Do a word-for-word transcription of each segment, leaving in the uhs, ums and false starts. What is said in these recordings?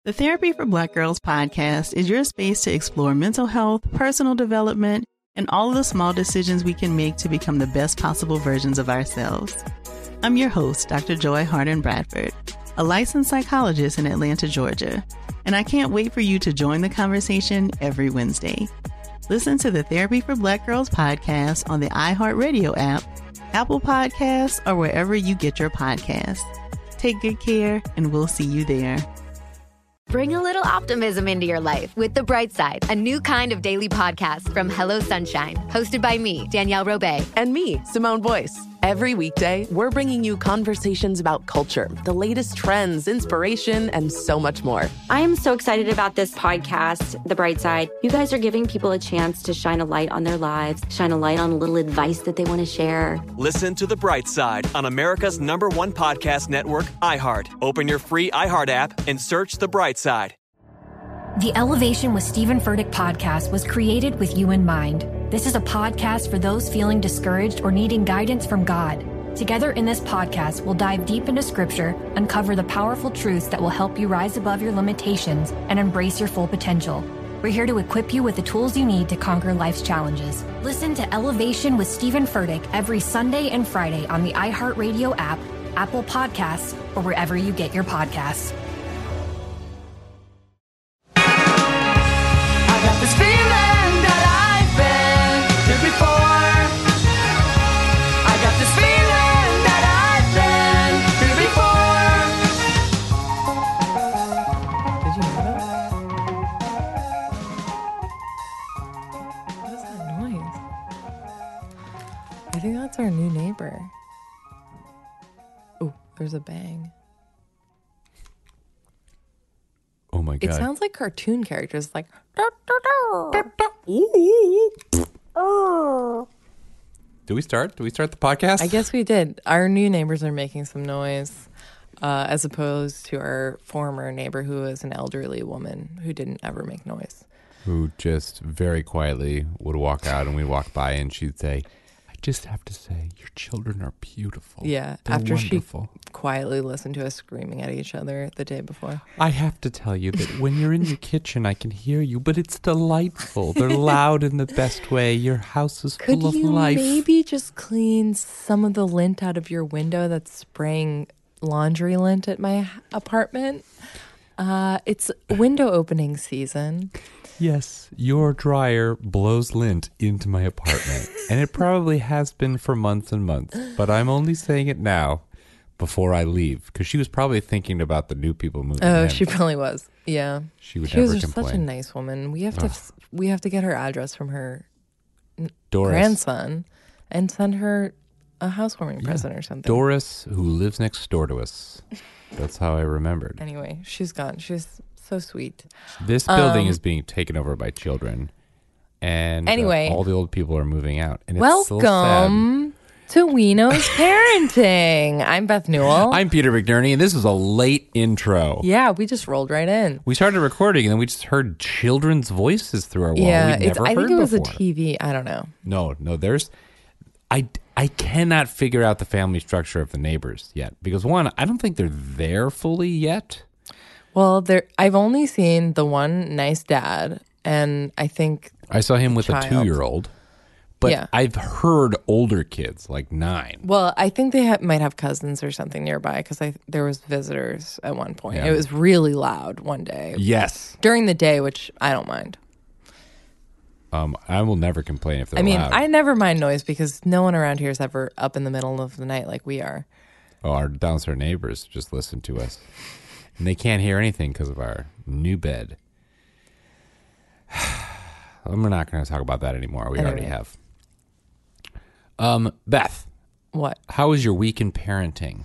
The Therapy for Black Girls podcast is your space to explore mental health, personal development, and all of the small decisions we can make to become the best possible versions of ourselves. I'm your host, Doctor Joy Harden Bradford, a licensed psychologist in Atlanta, Georgia, and I can't wait for you to join the conversation every Wednesday. Listen to the Therapy for Black Girls podcast on the iHeartRadio app, Apple Podcasts, or wherever you get your podcasts. Take good care, and we'll see you there. Bring a little optimism into your life with The Bright Side, a new kind of daily podcast from Hello Sunshine, hosted by me, Danielle Robay. And me, Simone Boyce. Every weekday, we're bringing you conversations about culture, the latest trends, inspiration, and so much more. I am so excited about this podcast, The Bright Side. You guys are giving people a chance to shine a light on their lives, shine a light on a little advice that they want to share. Listen to The Bright Side on America's number one podcast network, iHeart. Open your free iHeart app and search The Bright Side. The Elevation with Stephen Furtick podcast was created with you in mind. This is a podcast for those feeling discouraged or needing guidance from God. Together in this podcast, we'll dive deep into scripture, uncover the powerful truths that will help you rise above your limitations and embrace your full potential. We're here to equip you with the tools you need to conquer life's challenges. Listen to Elevation with Stephen Furtick every Sunday and Friday on the iHeartRadio app, Apple Podcasts, or wherever you get your podcasts. I got this feeling that I've been here before. I got this feeling that I've been here before. Did you know that? What is that noise? I think that's our new neighbor. Oh, there's a bang. Oh my God. It sounds like cartoon characters, like. Do we start? Do we start the podcast? I guess we did. Our new neighbors are making some noise, uh, as opposed to our former neighbor, who was an elderly woman who didn't ever make noise. Who just very quietly would walk out, and we'd walk by, and she'd say, "I just have to say, your children are beautiful." Yeah, They're after wonderful. She quietly listened to us screaming at each other the day before. I have to tell you that when you're in your kitchen, I can hear you, but it's delightful. They're loud in the best way. Your house is Could full of you life. maybe just clean some of the lint out of your window that's spraying laundry lint at my h- apartment? Uh, it's window opening season. Yes, your dryer blows lint into my apartment, and it probably has been for months and months, but I'm only saying it now before I leave, because she was probably thinking about the new people moving Oh, in. she probably was. Yeah. She would she never was just complain. such a nice woman. We have to Ugh. we have to get her address from her Doris. grandson and send her a housewarming Yeah. present or something. Doris, who lives next door to us. That's how I remembered. Anyway, she's gone. She's so sweet. This building Um, is being taken over by children, and uh, Anyway. all the old people are moving out. And it's so sad. Welcome to Weno's Parenting. I'm Beth Newell. I'm Peter McNerney, and this is a late intro. Yeah, we just rolled right in. We started recording, and then we just heard children's voices through our wall. Yeah, We'd it's, never I think heard it was before. a T V. I don't know. No, no, there's... I, I cannot figure out the family structure of the neighbors yet. Because, one, I don't think they're there fully yet. Well, there. I've only seen the one nice dad, and I think I saw him with child. a two-year-old. But Yeah. I've heard older kids, like nine. Well, I think they ha- might have cousins or something nearby because I there was visitors at one point. Yeah. It was really loud one day. Yes. During the day, which I don't mind. Um, I will never complain if they're I mean, loud. I never mind noise because no one around here is ever up in the middle of the night like we are. Oh, our downstairs neighbors just listen to us. And they can't hear anything because of our new bed. We're not going to talk about that anymore. We Anyway. already have. Um, Beth, What? how was your week in parenting?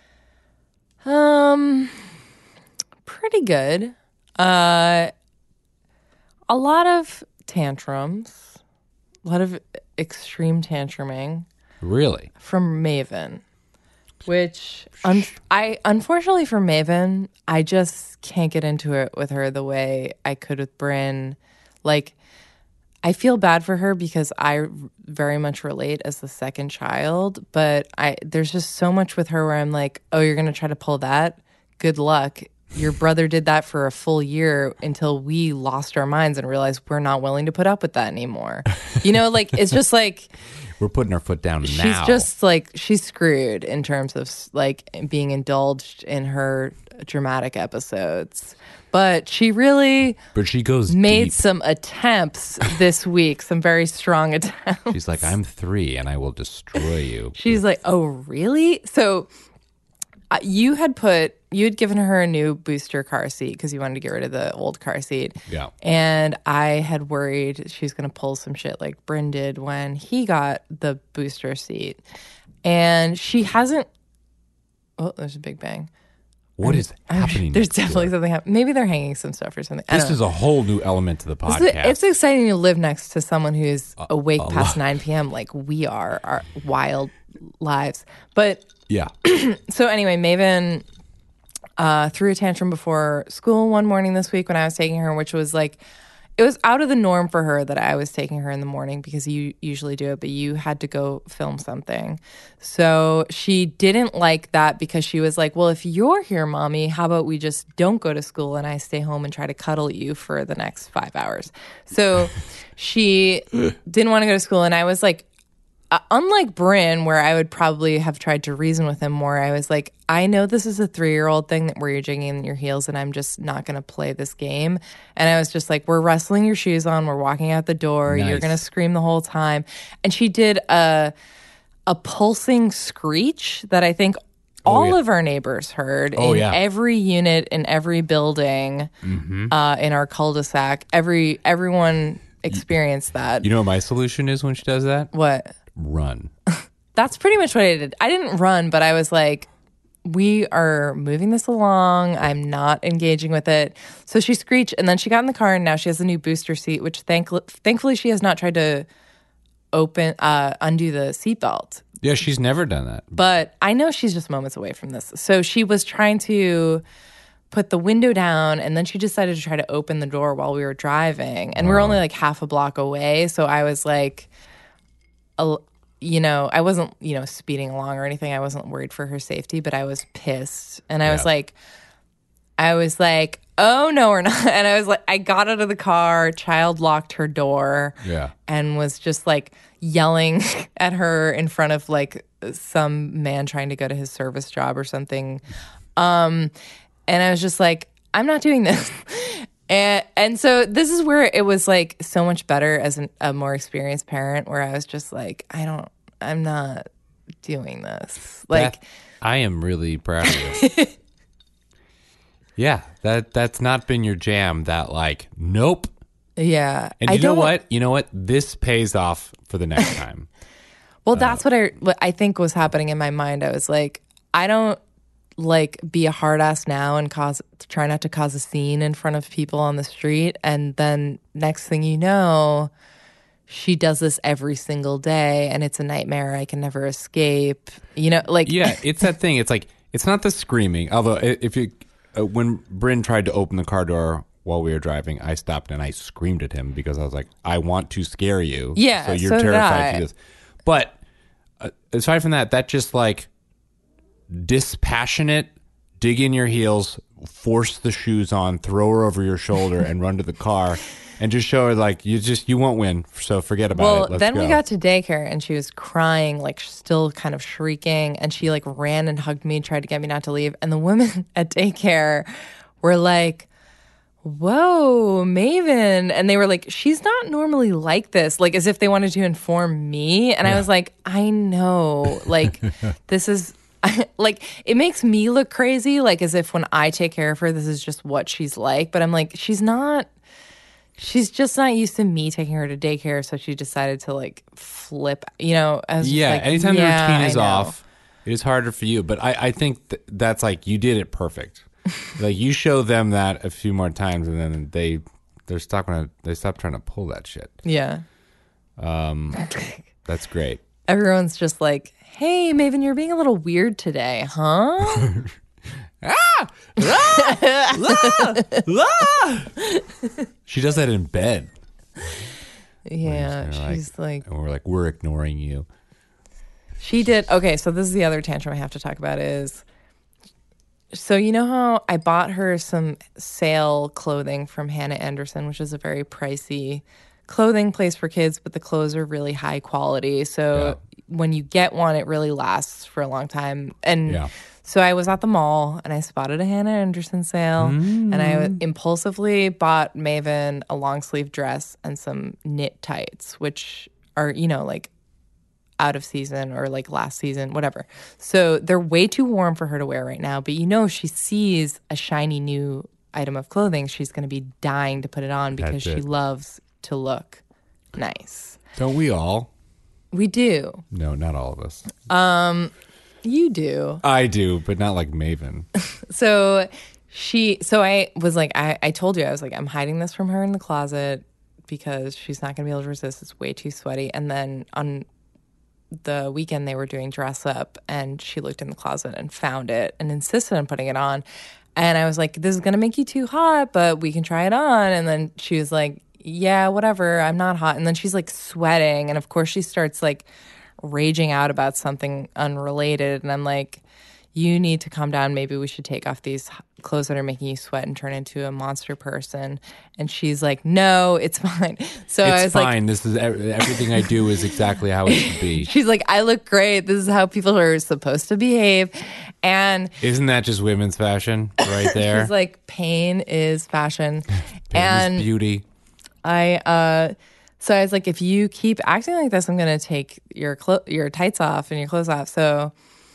Um, pretty good. Uh, a lot of tantrums, a lot of extreme tantruming Really? from Maven, which un- I unfortunately for Maven, I just can't get into it with her the way I could with Bryn. Like, I feel bad for her because I very much relate as the second child, but I there's just so much with her where I'm like, oh, you're gonna try to pull that? Good luck. your brother did that for a full year until we lost our minds and realized we're not willing to put up with that anymore. You know, like, it's just like... We're putting our foot down she's now. She's just like, she's screwed in terms of like being indulged in her dramatic episodes. But she really but she goes made deep. some attempts this week, some very strong attempts. She's like, I'm three and I will destroy you. She's like, oh, really? So uh, you had put, you had given her a new booster car seat because you wanted to get rid of the old car seat. Yeah. And I had worried she was going to pull some shit like Bryn did when he got the booster seat. And she hasn't, oh, there's a big bang. What I'm, is I'm, happening? There's definitely something happening. Maybe they're hanging some stuff or something. This is a whole new element to the podcast. It's, it's exciting to live next to someone who's uh, awake past nine p.m. like we are, our wild lives. But yeah. So anyway, Maven uh, threw a tantrum before school one morning this week when I was taking her, which was like, it was out of the norm for her that I was taking her in the morning because you usually do it, but you had to go film something. So she didn't like that because she was like, well, if you're here, Mommy, how about we just don't go to school and I stay home and try to cuddle you for the next five hours. So she didn't want to go to school. And I was like, uh, unlike Bryn, where I would probably have tried to reason with him more, I was like, I know this is a three-year-old thing that where you're jigging in your heels and I'm just not going to play this game. And I was just like, we're wrestling your shoes on. We're walking out the door. Nice. You're going to scream the whole time. And she did a, a pulsing screech that I think all oh, yeah. of our neighbors heard oh, in yeah. every unit, in every building, mm-hmm. uh, in our cul-de-sac. Every Everyone experienced that. You know what my solution is when she does that? What? Run. That's pretty much what I did. I didn't run, but I was like, we are moving this along. I'm not engaging with it. So she screeched, and then she got in the car, and now she has a new booster seat, which thank- thankfully she has not tried to open, uh, undo the seatbelt. Yeah, she's never done that. But I know she's just moments away from this. So she was trying to put the window down, and then she decided to try to open the door while we were driving. And we were only like half a block away. So I was like, a, you know, I wasn't, you know, speeding along or anything. I wasn't worried for her safety, but I was pissed. And I yeah. was like, I was like, oh, no, we're not. And I was like, I got out of the car, child locked her door, yeah, and was just like yelling at her in front of like some man trying to go to his service job or something. Um, and I was just like, I'm not doing this. And and so this is where it was like so much better as an, a more experienced parent, where I was just like, I don't, I'm not doing this. Like, that, I am really proud of you. Yeah, that that's not been your jam. That like, nope. Yeah, and I you know don't, what? You know what? This pays off for the next time. Well, uh, that's what I what I think was happening in my mind. I was like, I don't like be a hard ass now and cause try not to cause a scene in front of people on the street, and then next thing you know, she does this every single day and it's a nightmare I can never escape. You know, like yeah, it's that thing. It's like, it's not the screaming. Although if you uh, when Bryn tried to open the car door while we were driving, I stopped and I screamed at him because I was like, I want to scare you. Yeah, so you're so did terrified I. to do this. But uh, aside from that, that just like dispassionate, dig in your heels, force the shoes on, throw her over your shoulder, and run to the car, and just show her like you just you won't win. So forget about well, it. Let's then go. we got to daycare and she was crying, like still kind of shrieking, and she like ran and hugged me, tried to get me not to leave. And the women at daycare were like, whoa, Maven. And they were like, she's not normally like this, like as if they wanted to inform me. And yeah. I was like, I know, like this is like, it makes me look crazy, like as if when I take care of her, this is just what she's like. But I'm like, she's not, she's just not used to me taking her to daycare. So she decided to like flip, you know. I was just yeah, like, anytime yeah, the routine is I know. off, it is harder for you. But I, I think th- that's like, you did it perfect. Like you show them that a few more times and then they, they're stuck on they stop trying to pull that shit. Yeah. Um, that's great. Everyone's just like, hey, Maven, you're being a little weird today, huh? ah! Ah! Ah! She does that in bed. Yeah, she's like, like, and we're like, we're ignoring you. She did. Okay, so this is the other tantrum I have to talk about is So you know how I bought her some sale clothing from Hannah Anderson, which is a very pricey clothing place for kids, but the clothes are really high quality. So yeah. when you get one, it really lasts for a long time. And yeah. so I was at the mall and I spotted a Hannah Anderson sale mm. and I impulsively bought Maven a long sleeve dress and some knit tights, which are, you know, like out of season or like last season, whatever. So they're way too warm for her to wear right now. But you know, if she sees a shiny new item of clothing, she's going to be dying to put it on because she loves to look nice. Don't we all? We do. No, not all of us. Um, you do. I do, but not like Maven. so she, so I was like, I, I told you, I was like, I'm hiding this from her in the closet because she's not going to be able to resist. It's way too sweaty. And then on the weekend they were doing dress up and she looked in the closet and found it and insisted on putting it on. And I was like, this is going to make you too hot, but we can try it on. And then she was like, yeah, whatever, I'm not hot. And then she's like sweating. And of course she starts like raging out about something unrelated. And I'm like, you need to calm down. Maybe we should take off these clothes that are making you sweat and turn into a monster person. And she's like, no, it's fine. So it's I was fine. like, this is everything I do is exactly how it should be. She's like, I look great. This is how people are supposed to behave. And isn't that just women's fashion right there? She's like, pain is fashion. Pain and is beauty. I, uh, so I was like, if you keep acting like this, I'm going to take your clo- your tights off and your clothes off. So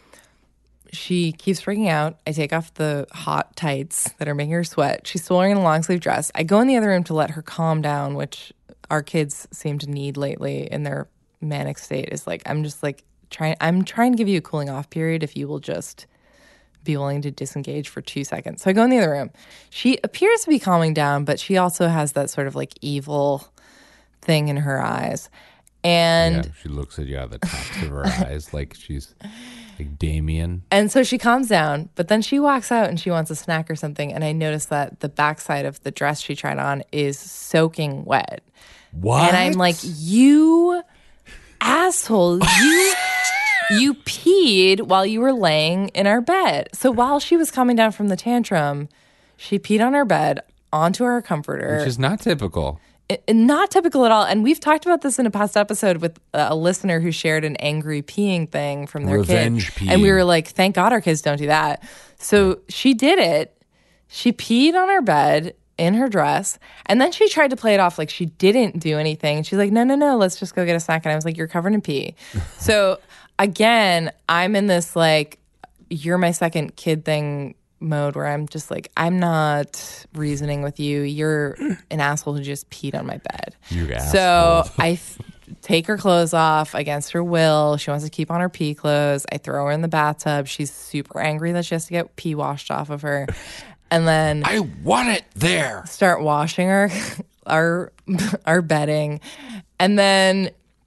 she keeps freaking out. I take off the hot tights that are making her sweat. She's still wearing a long sleeve dress. I go in the other room to let her calm down, which our kids seem to need lately in their manic state. Is like, I'm just like trying, I'm trying to give you a cooling off period if you will just be willing to disengage for two seconds. So I go in the other room. She appears to be calming down, but she also has that sort of like evil thing in her eyes. And yeah, she looks at you out of the tops of her eyes like she's like Damien. And so she calms down, but then she walks out and she wants a snack or something. And I notice that the backside of the dress she tried on is soaking wet. What? And I'm like, you asshole, you you peed while you were laying in our bed. So while she was calming down from the tantrum, she peed on our bed onto our comforter. Which is not typical. It, not typical at all. And we've talked about this in a past episode with a listener who shared an angry peeing thing from their Revenge kid. peeing. And we were like, thank God our kids don't do that. So yeah. She did it. She peed on our bed in her dress. And then she tried to play it off like she didn't do anything. She's like, no, no, no, let's just go get a snack. And I was like, you're covered in pee. So again, I'm in this like, you're my second kid thing mode where I'm just like, I'm not reasoning with you. You're an asshole who just peed on my bed. You asshole. So I f- take her clothes off against her will. She wants to keep on her pee clothes. I throw her in the bathtub. She's super angry that she has to get pee washed off of her. And then I want it there. Start washing our our our bedding. And then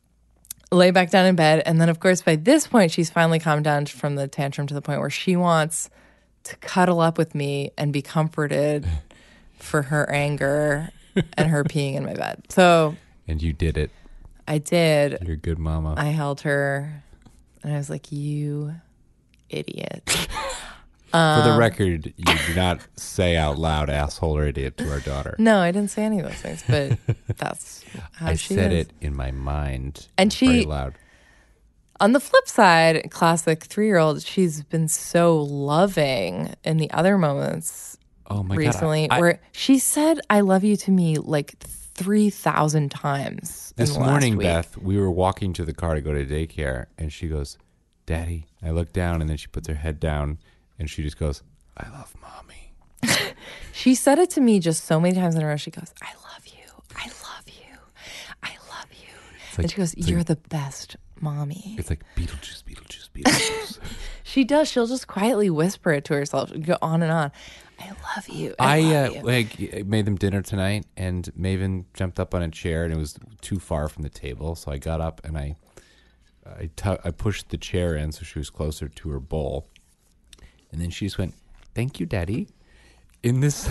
lay back down in bed. And then of course by this point she's finally calmed down from the tantrum to the point where she wants to cuddle up with me and be comforted for her anger and her peeing in my bed. So and you did it. I did. You're a good mama. I held her and I was like, you idiot. um, For the record, you do not say out loud asshole or idiot to our daughter. No, I didn't say any of those things, but that's how I she said is. it in my mind. And she very loud. On the flip side, classic three-year-old, she's been so loving in the other moments oh my recently God, I, I, where she said, I love you to me like three thousand times. This in the morning, last week. Beth, we were walking to the car to go to daycare, and she goes, Daddy. I look down, and then she puts her head down, and she just goes, I love mommy. She said it to me just so many times in a row. She goes, I love you. I love you. I love you. Like, and she goes, you're like, the best mommy. It's like Beetlejuice, Beetlejuice, Beetlejuice. She does. She'll just quietly whisper it to herself, go on and on. I love you. I, I love uh, you. like made them dinner tonight, and Maven jumped up on a chair, and it was too far from the table. So I got up and I, I, t- I pushed the chair in so she was closer to her bowl, and then she just went, "Thank you, Daddy." In this,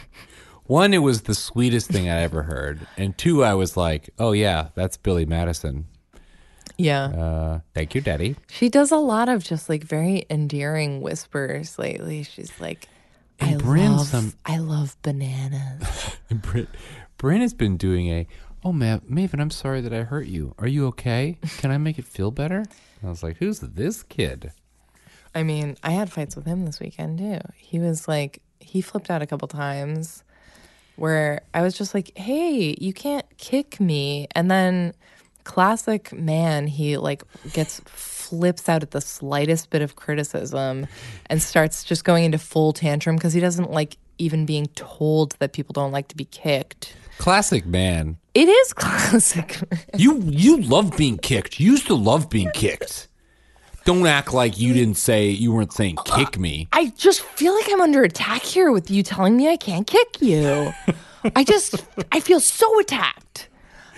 one, it was the sweetest thing I ever heard, and two, I was like, "Oh yeah, that's Billy Madison." Yeah. Uh, thank you, Daddy. She does a lot of just like very endearing whispers lately. She's like, I And Bryn love, some- I love bananas. And Bryn, Bryn has been doing a, oh, Ma- Maven, I'm sorry that I hurt you. Are you okay? Can I make it feel better? And I was like, who's this kid? I mean, I had fights with him this weekend too. He was like, he flipped out a couple times where I was just like, hey, you can't kick me. And then classic man, he like gets flips out at the slightest bit of criticism and starts just going into full tantrum because he doesn't like even being told that people don't like to be kicked. Classic man. It is classic. You you love being kicked. You used to love being kicked. Don't act like you didn't say, you weren't saying kick me. I just feel like I'm under attack here with you telling me I can't kick you. I just, I feel so attacked.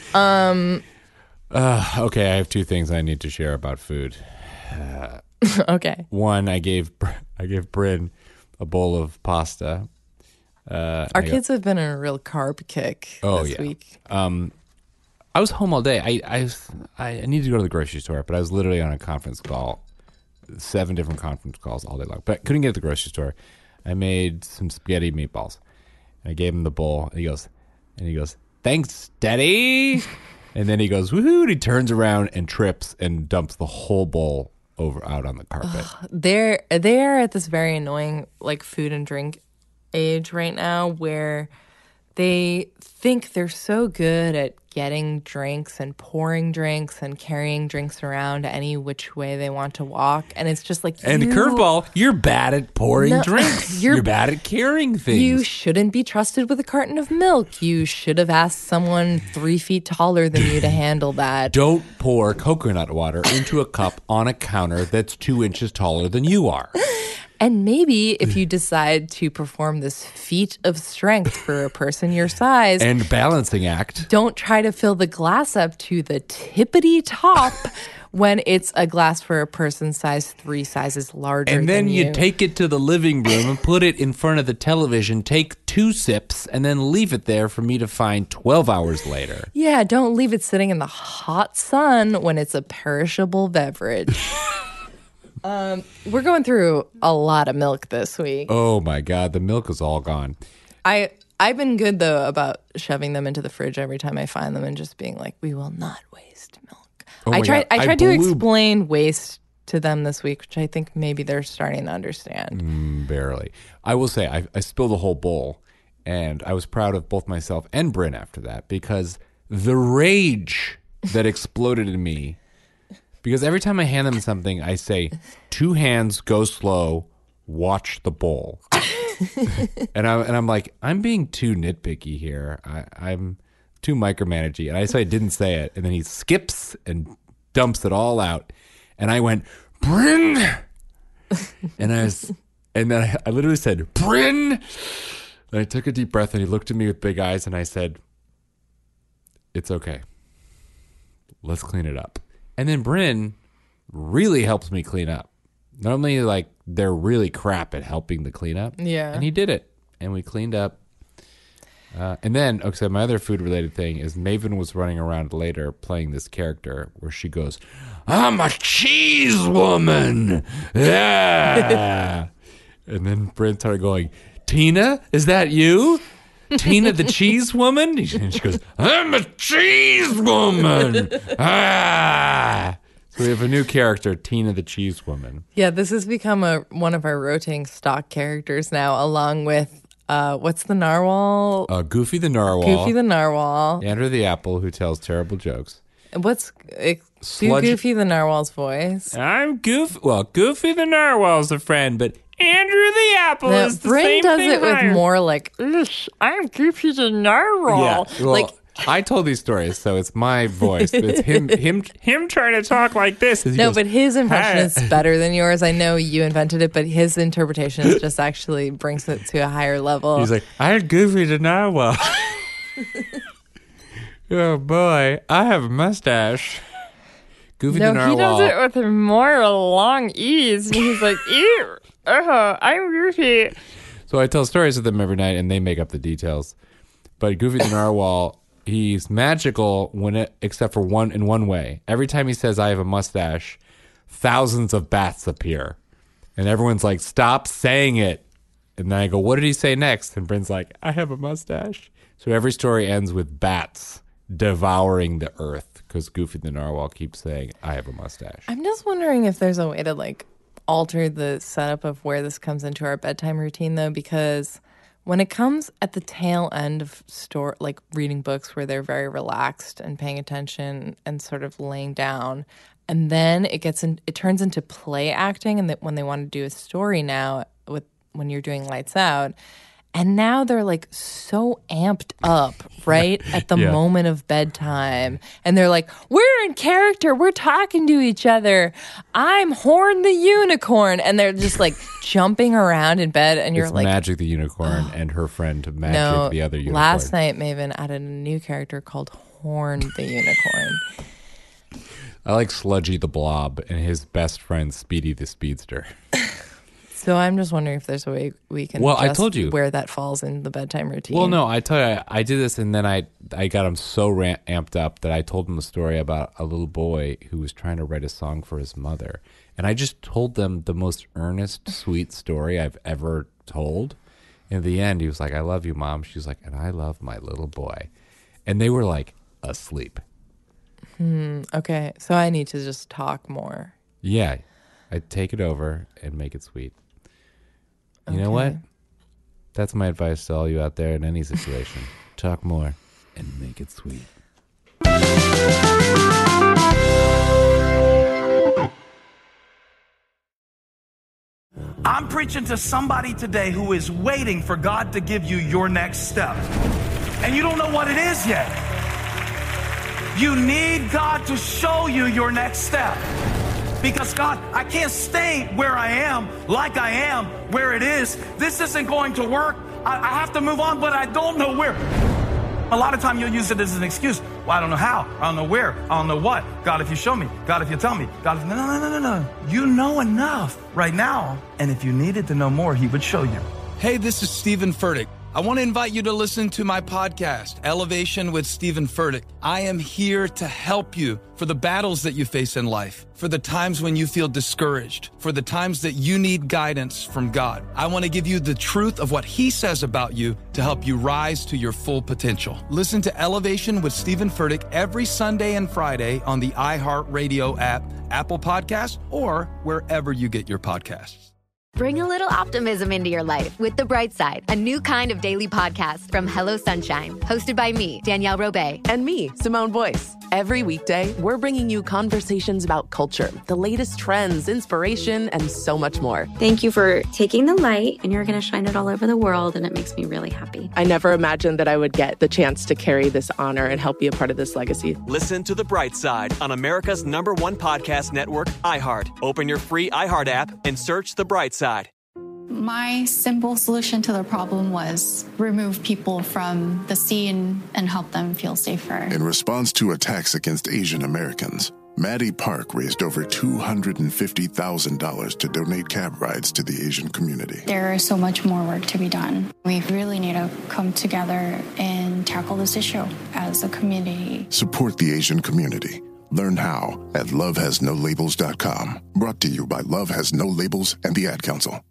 Um. Uh, okay, I have two things I need to share about food. Uh, okay. One, I gave I gave Bryn a bowl of pasta. Uh, Our I kids have been on a real carb kick oh, this yeah. week. Um, I was home all day. I I, was, I I needed to go to the grocery store, but I was literally on a conference call, seven different conference calls all day long. But I couldn't get to the grocery store. I made some spaghetti meatballs. I gave him the bowl, and he goes, and he goes, "Thanks, Daddy." And then he goes, "Woohoo!" And he turns around and trips and dumps the whole bowl over out on the carpet. They're they're at this very annoying like food and drink age right now where they think they're so good at getting drinks and pouring drinks and carrying drinks around any which way they want to walk, and it's just like And you, the curveball, you're bad at pouring No, drinks. you're- You're, bad at carrying things. You shouldn't be trusted with a carton of milk. You should have asked someone three feet taller than you to handle that. Don't pour coconut water into a cup on a counter that's two inches taller than you are. And maybe if you decide to perform this feat of strength for a person your size, And balancing act. don't try to fill the glass up to the tippity top when it's a glass for a person size three sizes larger And then than you you. take it to the living room and put it in front of the television, take two sips, and then leave it there for me to find twelve hours later. Yeah, don't leave it sitting in the hot sun when it's a perishable beverage. um, we're going through a lot of milk this week. Oh my God, the milk is all gone. I I've been good though about shoving them into the fridge every time I find them and just being like, we will not waste milk. Oh I my tried God, I I tried to blew- explain waste to them this week, which I think maybe they're starting to understand. Mm, barely. I will say, I, I spilled a whole bowl, and I was proud of both myself and Bryn after that because the rage that exploded in me. Because every time I hand them something, I say, two hands, go slow, watch the bowl. and, I, and I'm like, I'm being too nitpicky here. I, I'm too micromanaging. And I say I didn't say it. And then he skips and dumps it all out. And I went, Bryn! and I was, and then I, I literally said, Bryn! And I took a deep breath and he looked at me with big eyes and I said, it's okay. Let's clean it up. And then Bryn really helps me clean up. Normally, like, they're really crap at helping the cleanup. Yeah. And he did it. And we cleaned up. Uh, and then, okay, my other food-related thing is Maven was running around later playing this character where she goes, I'm a cheese woman. Yeah. And then Bryn started going, Tina, is that you? Tina the cheese woman? And she goes, I'm a cheese woman. Ah. So we have a new character, Tina the cheese woman. Yeah, this has become a one of our rotating stock characters now, along with uh, what's the narwhal? Uh, Goofy the narwhal. Goofy the narwhal. Andrew the apple, who tells terrible jokes. What's uh, do Sludge- Goofy the narwhal's voice? I'm Goofy. Well, Goofy the narwhal's a friend, but Andrew the apple No, is the Bryn same does thing it higher. with more like, I'm Goofy the narwhal. Yeah, well, like I told these stories, so it's my voice. It's him, him, him trying to talk like this. He no, goes, but his impression "Hi." is better than yours. I know you invented it, but his interpretation is just actually brings it to a higher level. He's like, I'm Goofy the narwhal. Oh boy, I have a mustache. Goofy no, the he narwhal. does it with more long ease, and he's like, ew, uh, I'm Goofy. So I tell stories with them every night, and they make up the details. But Goofy the narwhal, he's magical when it, except for one in one way. Every time he says I have a mustache, thousands of bats appear. And everyone's like, stop saying it. And then I go, what did he say next? And Bryn's like, I have a mustache. So every story ends with bats devouring the earth because Goofy the Narwhal keeps saying, I have a mustache. I'm just wondering if there's a way to like alter the setup of where this comes into our bedtime routine, though, because when it comes at the tail end of store, like reading books where they're very relaxed and paying attention and sort of laying down, and then it gets in, it turns into play acting, and that when they want to do a story now with when you're doing Lights Out, and now they're like so amped up right at the yeah. moment of bedtime, and they're like, we're in character, we're talking to each other, I'm Horn the Unicorn, and they're just like jumping around in bed, and you're it's like Magic the Unicorn and her friend Magic no, the other unicorn. Last night Maven added a new character called Horn the Unicorn. I like Sludgy the Blob and his best friend Speedy the Speedster. So I'm just wondering if there's a way we can well, adjust I told you. where that falls in the bedtime routine. Well, no, I tell you, I, I did this, and then I I got him so ram- amped up that I told him a story about a little boy who was trying to write a song for his mother. And I just told them the most earnest, sweet story I've ever told. In the end, he was like, I love you, Mom. She was like, and I love my little boy. And they were like asleep. Hmm, okay, so I need to just talk more. Yeah, I take it over and make it sweet. You okay. know what? That's my advice to all you out there in any situation. Talk more and make it sweet. I'm preaching to somebody today who is waiting for God to give you your next step. And you don't know what it is yet. You need God to show you your next step. Because God, I can't stay where I am, like I am, where it is. This isn't going to work. I, I have to move on, but I don't know where. A lot of time you'll use it as an excuse. Well, I don't know how. I don't know where. I don't know what. God, if you show me. God, if you tell me. God, if... No, no, no, no, no. You know enough right now. And if you needed to know more, he would show you. Hey, this is Stephen Furtick. I want to invite you to listen to my podcast, Elevation with Stephen Furtick. I am here to help you for the battles that you face in life, for the times when you feel discouraged, for the times that you need guidance from God. I want to give you the truth of what he says about you to help you rise to your full potential. Listen to Elevation with Stephen Furtick every Sunday and Friday on the iHeartRadio app, Apple Podcasts, or wherever you get your podcasts. Bring a little optimism into your life with The Bright Side, a new kind of daily podcast from Hello Sunshine, hosted by me, Danielle Robay. And me, Simone Boyce. Every weekday, we're bringing you conversations about culture, the latest trends, inspiration, and so much more. Thank you for taking the light, and you're going to shine it all over the world, and it makes me really happy. I never imagined that I would get the chance to carry this honor and help be a part of this legacy. Listen to The Bright Side on America's number one podcast network, iHeart. Open your free iHeart app and search The Bright Side. My simple solution to the problem was remove people from the scene and help them feel safer. In response to attacks against Asian Americans, Maddie Park raised over two hundred fifty thousand dollars to donate cab rides to the Asian community. There is so much more work to be done. We really need to come together and tackle this issue as a community. Support the Asian community. Learn how at love has no labels dot com. Brought to you by Love Has No Labels and the Ad Council.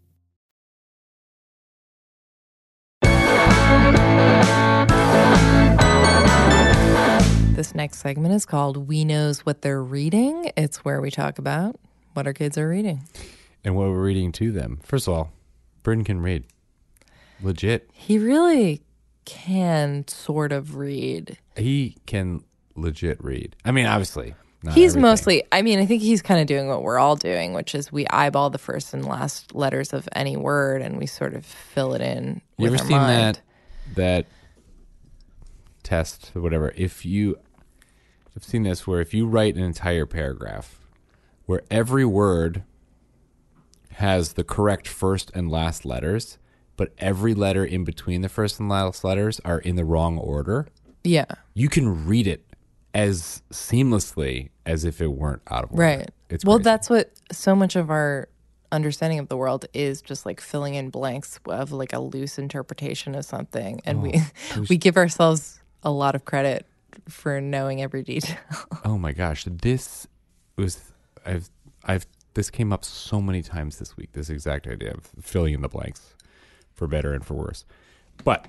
This next segment is called We Knows What They're Reading. It's where we talk about what our kids are reading. And what we're reading to them. First of all, Bryn can read. Legit. He really can sort of read. He can legit read. I mean, obviously. Not he's everything. mostly, I mean, I think he's kind of doing what we're all doing, which is we eyeball the first and last letters of any word and we sort of fill it in you with ever our seen mind. that that test or whatever? If you, I've seen this where if you write an entire paragraph where every word has the correct first and last letters, but every letter in between the first and last letters are in the wrong order. Yeah. You can read it as seamlessly as if it weren't out of order. Right. It's well, crazy. that's what so much of our understanding of the world is, just like filling in blanks of like a loose interpretation of something. And Oh, we was- we give ourselves a lot of credit for knowing every detail. Oh my gosh, this was I've I've this came up so many times this week. This exact idea of filling in the blanks, for better and for worse. But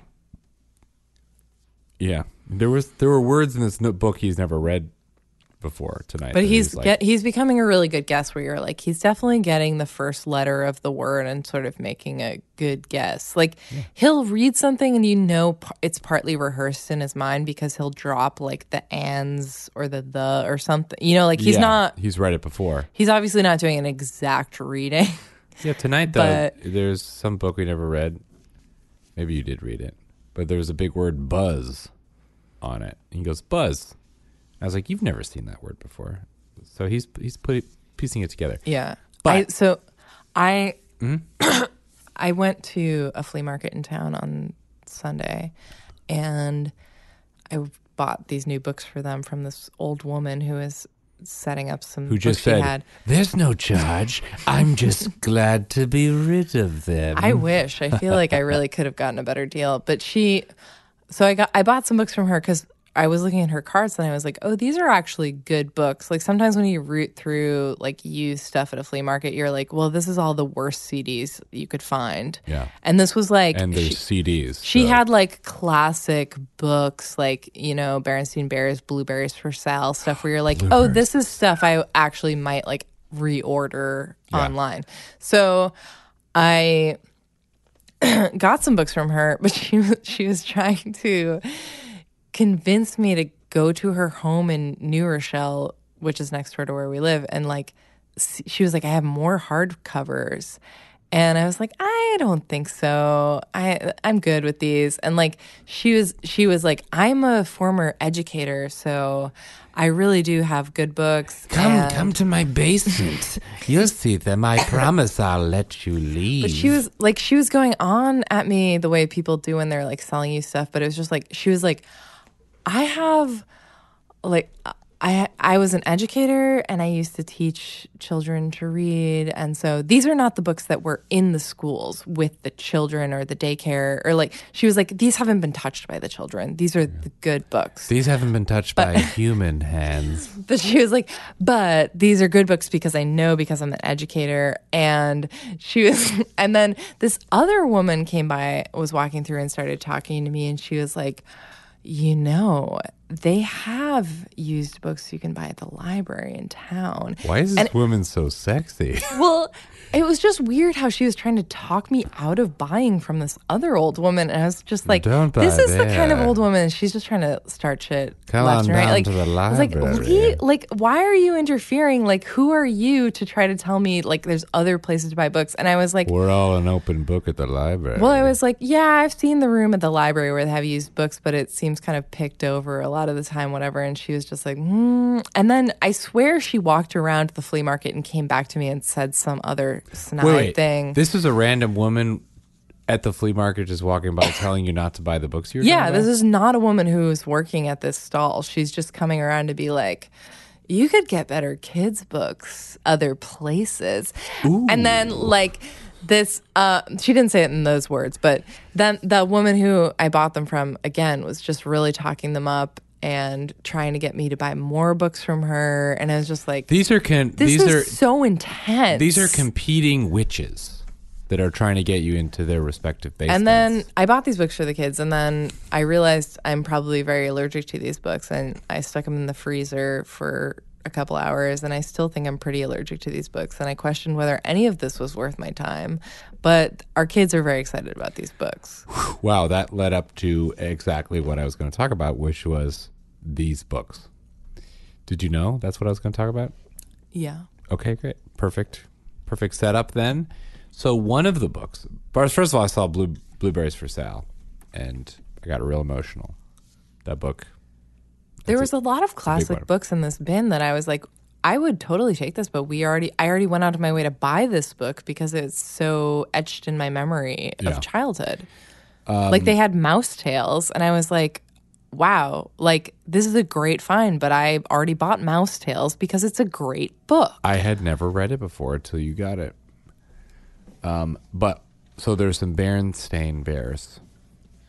yeah, there was there were words in this book he's never read before tonight. But he's he's, like, get, he's becoming a really good guess where you're like, he's definitely getting the first letter of the word and sort of making a good guess. Like yeah. he'll read something and you know it's partly rehearsed in his mind because he'll drop like the ands or the the or something. You know, like he's yeah, not. He's read it before. He's obviously not doing an exact reading. Yeah, tonight though, but, there's some book we never read. Maybe you did read it, but there was a big word buzz on it. And he goes, buzz. I was like, you've never seen that word before. So he's he's put, piecing it together. Yeah. But, I, so I mm-hmm. I went to a flea market in town on Sunday, and I bought these new books for them from this old woman who was setting up some who just books said, she had. There's no charge. I'm just glad to be rid of them. I wish. I feel like I really could have gotten a better deal. But she, so I got I bought some books from her because I was looking at her carts and I was like, oh, these are actually good books. Like sometimes when you root through like used stuff at a flea market, you're like, well, this is all the worst C Ds you could find. Yeah. And this was like, and there's she, C Ds. She so. had like classic books, like, you know, Berenstein Bears, Blueberries for Sale, stuff where you're like, oh, this is stuff I actually might like reorder yeah. online. So I got some books from her, but she she was trying to convinced me to go to her home in New Rochelle, which is next door to where we live. And like, she was like, I have more hardcovers. And I was like, I don't think so. I, I'm good with these. And like, she was, she was like, I'm a former educator, so I really do have good books. Come, and come to my basement. You'll see them. I promise I'll let you leave. But she was like, she was going on at me the way people do when they're like selling you stuff. But it was just like, she was like, I have, like, I I was an educator and I used to teach children to read. And so these are not the books that were in the schools with the children or the daycare. Or like, she was like, these haven't been touched by the children. These are the good books. These haven't been touched but, by human hands. But she was like, but these are good books because I know because I'm an educator. And she was, and then this other woman came by, was walking through and started talking to me. And she was like, you know, they have used books you can buy at the library in town. Why is this and, woman so sexy? Well, it was just weird how she was trying to talk me out of buying from this other old woman. And I was just like, Don't buy this is there. the kind of old woman. She's just trying to start shit Come left on and right. down Like, to the I was like, library. we, like, why are you interfering? Like, who are you to try to tell me, like, there's other places to buy books? And I was like, we're all an open book at the library. Well, I was like, yeah, I've seen the room at the library where they have used books, but it seems kind of picked over a lot of the time, whatever. And she was just like, hmm. And then I swear she walked around the flea market and came back to me and said some other snide wait, wait. thing. This is a random woman at the flea market just walking by telling you not to buy the books you're Yeah, trying to this buy? is not a woman who's working at this stall. She's just coming around to be like, you could get better kids' books other places. Ooh. And then like this, uh, she didn't say it in those words, but then the woman who I bought them from, again, was just really talking them up and trying to get me to buy more books from her. And I was just like, these are con- this these is are so intense. These are competing witches that are trying to get you into their respective basements. And then I bought these books for the kids, and then I realized I'm probably very allergic to these books, and I stuck them in the freezer for a couple hours, and I still think I'm pretty allergic to these books, and I questioned whether any of this was worth my time. But our kids are very excited about these books. Wow, that led up to exactly what I was going to talk about, which was these books. Did you know that's what I was going to talk about? Yeah. Okay, great. Perfect. Perfect setup then. So one of the books, first of all, I saw Blue, Blueberries for Sale, and I got real emotional. That book. There was a, a lot of classic books in this bin that I was like, I would totally take this, but we already, I already went out of my way to buy this book because it's so etched in my memory of yeah. childhood. Um, like they had Mouse Tales, and I was like, wow, like this is a great find, but I already bought Mouse Tales because it's a great book. I had never read it before until you got it. Um, but so there's some Berenstain Bears.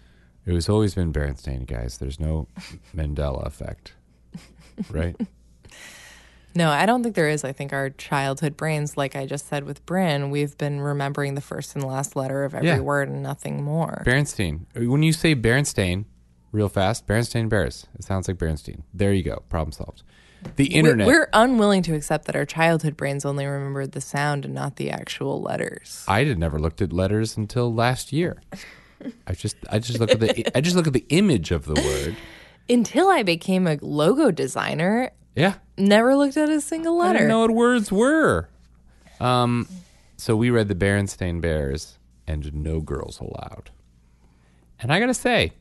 It was always been Berenstain, guys. There's no Mandela effect, right? No, I don't think there is. I think our childhood brains, like I just said with Bryn, we've been remembering the first and last letter of every Yeah. word and nothing more. Berenstain. When you say Berenstain, real fast, Berenstain Bears. It sounds like Berenstain. There you go. Problem solved. The internet. We're, we're unwilling to accept that our childhood brains only remembered the sound and not the actual letters. I had never looked at letters until last year. I just, I just look at the, I just look at the image of the word. Until I became a logo designer, Yeah. never looked at a single I letter. didn't know what words were. Um, so we read the Berenstain Bears and No Girls Allowed. And I got to say,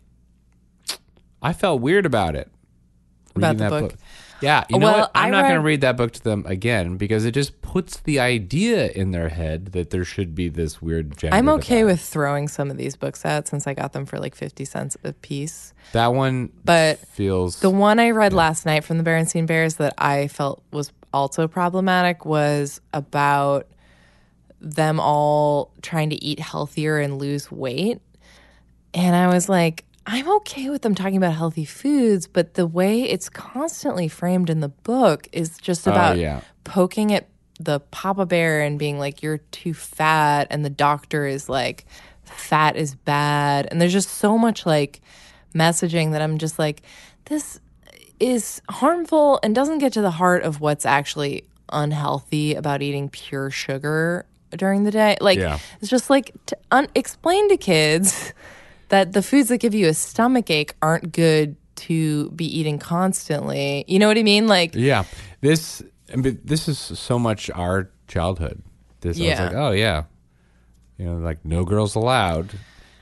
I felt weird about it. About reading the that book? Yeah. You know Well, what? I'm I not going to read- read that book to them again because it just puts the idea in their head that there should be this weird gender I'm okay divide. with throwing some of these books out since I got them for like fifty cents a piece. That one But feels... The one I read last night from the Berenstain Bears that I felt was also problematic was about them all trying to eat healthier and lose weight. And I was like, I'm okay with them talking about healthy foods, but the way it's constantly framed in the book is just Oh, about yeah. poking at the Papa Bear and being like, you're too fat. And the doctor is like, fat is bad. And there's just so much like messaging that I'm just like, this is harmful and doesn't get to the heart of what's actually unhealthy about eating pure sugar during the day. Like, Yeah. it's just like to un- explain to kids that the foods that give you a stomach ache aren't good to be eating constantly. You know what I mean? Like, Yeah. This I mean, this is so much our childhood. This I was Yeah. like, oh yeah. You know, like No Girls Allowed.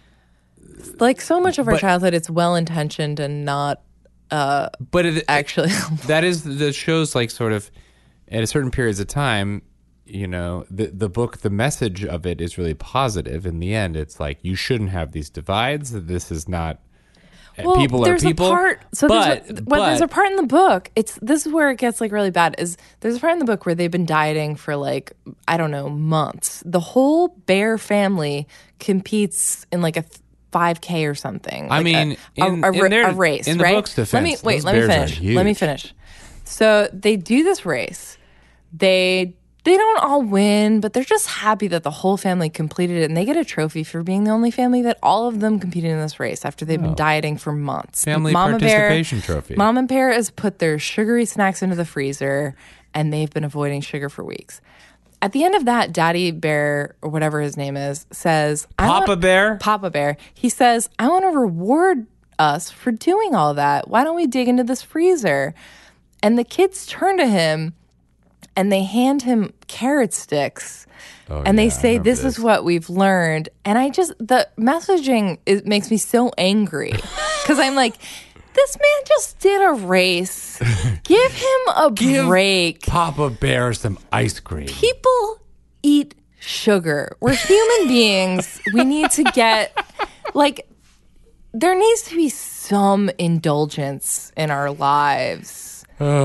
like so much of our But- childhood, it's well intentioned and not uh, But it actually. that is the show's like sort of at a certain periods of time, you know, the the book, the message of it is really positive. In the end, it's like you shouldn't have these divides. This is not Well, people are there's people. A part, so but, there's a, well, there's but- a part in the book. It's this is where it gets like really bad. Is there's a part in the book where they've been dieting for like I don't know months. The whole Bear family competes in like a five K or something. I like mean, a, a, in- a, in ra- their- a race. in the right? book's let me defense, wait. those Let me bears are finish. Let me huge. finish. So they do this race. They they don't all win, but they're just happy that the whole family completed it, and they get a trophy for being the only family that all of them competed in this race after they've been dieting for months. Family Mama Bear- participation trophy. Mom and Bear has put their sugary snacks into the freezer, and they've been avoiding sugar for weeks. At the end of that, Daddy Bear, or whatever his name is, says, I Papa want- Bear? Papa Bear. He says, I want to reward us for doing all that. Why don't we dig into this freezer? And the kids turn to him and they hand him carrot sticks. Oh, and they yeah, I say, remember this, is what we've learned. And I just, the messaging it makes me so angry because I'm like, this man just did a race. Give him a Give break. Papa Bear some ice cream. People eat sugar. We're human beings. We need to get, like, there needs to be some indulgence in our lives.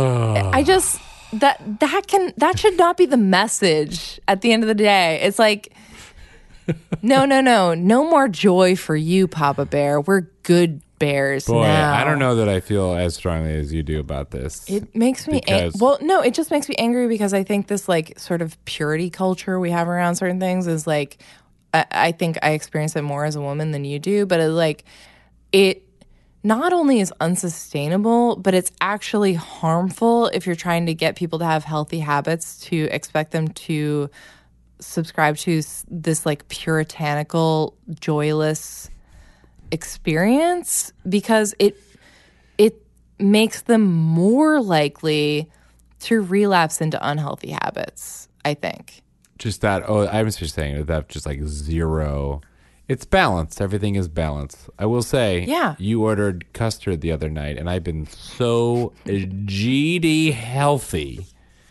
I just, that, that can, that should not be the message at the end of the day. It's like, no, no, no, no more joy for you, Papa Bear. We're good bears Boy, now. I don't know that I feel as strongly as you do about this. It makes me ang- Because- well, no, it just makes me angry because I think this like sort of purity culture we have around certain things is like I, I think I experience it more as a woman than you do, but it like it not only is unsustainable, but it's actually harmful if you're trying to get people to have healthy habits to expect them to subscribe to s- this like puritanical, joyless experience because it it makes them more likely to relapse into unhealthy habits, I think. Just that, oh, I was just saying that just like zero. It's balanced. Everything is balanced. I will say, Yeah. you ordered custard the other night, and I've been so G D healthy.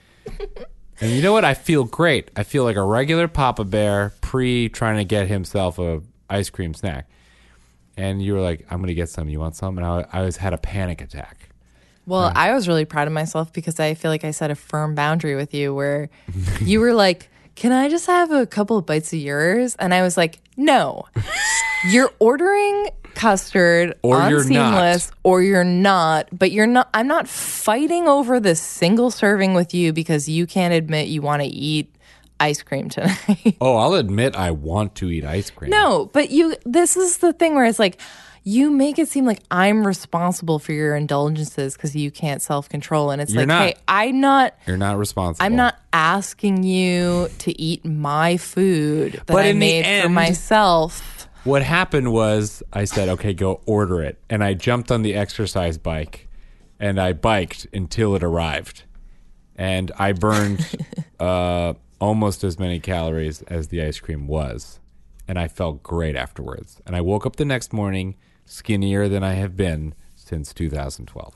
And you know what? I feel great. I feel like a regular Papa Bear pre trying to get himself a ice cream snack. And you were like, I'm going to get some. You want some? And I, I was had a panic attack. Well, I was really proud of myself because I feel like I set a firm boundary with you where you were like, can I just have a couple of bites of yours? And I was like, no. You're ordering custard Or on you're Seamless, not. or you're not. But you're not. I'm not fighting over this single serving with you because you can't admit you want to eat ice cream tonight. Oh, I'll admit I want to eat ice cream. No, but you. This is the thing where it's like you make it seem like I'm responsible for your indulgences because you can't self control, and it's You're like, not. hey, I'm not. You're not responsible. I'm not asking you to eat my food that But I in the made for end- myself. What happened was I said, okay, go order it. And I jumped on the exercise bike and I biked until it arrived. And I burned uh, almost as many calories as the ice cream was. And I felt great afterwards. And I woke up the next morning skinnier than I have been since two thousand twelve.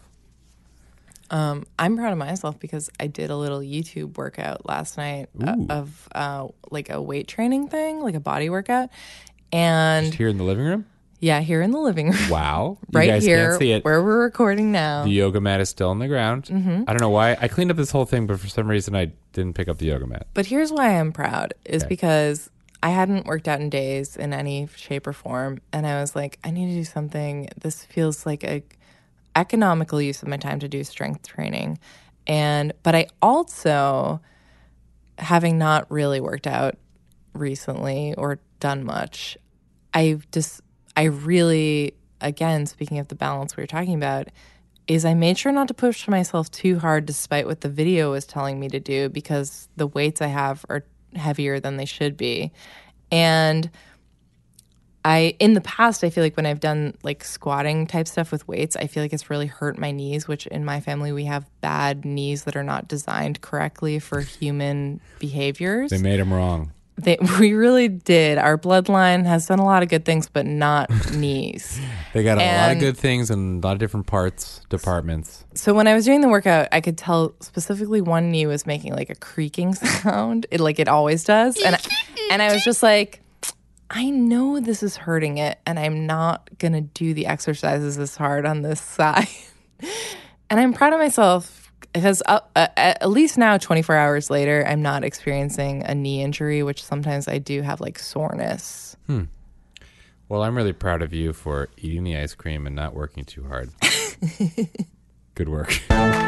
Um, I'm proud of myself because I did a little YouTube workout last night uh, Ooh. of uh, like a weight training thing, like a body workout. And Just here in the living room? yeah, here in the living room. Wow. You right guys here can't see it. where we're recording now. The yoga mat is still on the ground. Mhm. I don't know why. I cleaned up this whole thing, but for some reason I didn't pick up the yoga mat. But here's why I'm proud is Okay. because I hadn't worked out in days in any shape or form. And I was like, I need to do something. This feels like a economical use of my time to do strength training. And, but I also, having not really worked out recently or done much, I just, I really, again, speaking of the balance we were talking about, is I made sure not to push myself too hard despite what the video was telling me to do because the weights I have are heavier than they should be. And I, in the past, I feel like when I've done like squatting type stuff with weights, I feel like it's really hurt my knees, which in my family, we have bad knees that are not designed correctly for human behaviors. They made him wrong. They, we really did. Our bloodline has done a lot of good things, but not knees. They got a lot of And- good things in a lot of different parts, departments. So when I was doing the workout, I could tell specifically one knee was making like a creaking sound, it, like it always does. And, and I was just like, I know this is hurting it, and I'm not going to do the exercises this hard on this side. And I'm proud of myself because uh, uh, at least now, twenty-four hours later, I'm not experiencing a knee injury, which sometimes I do have like soreness. Hmm. Well, I'm really proud of you for eating the ice cream and not working too hard. Good work.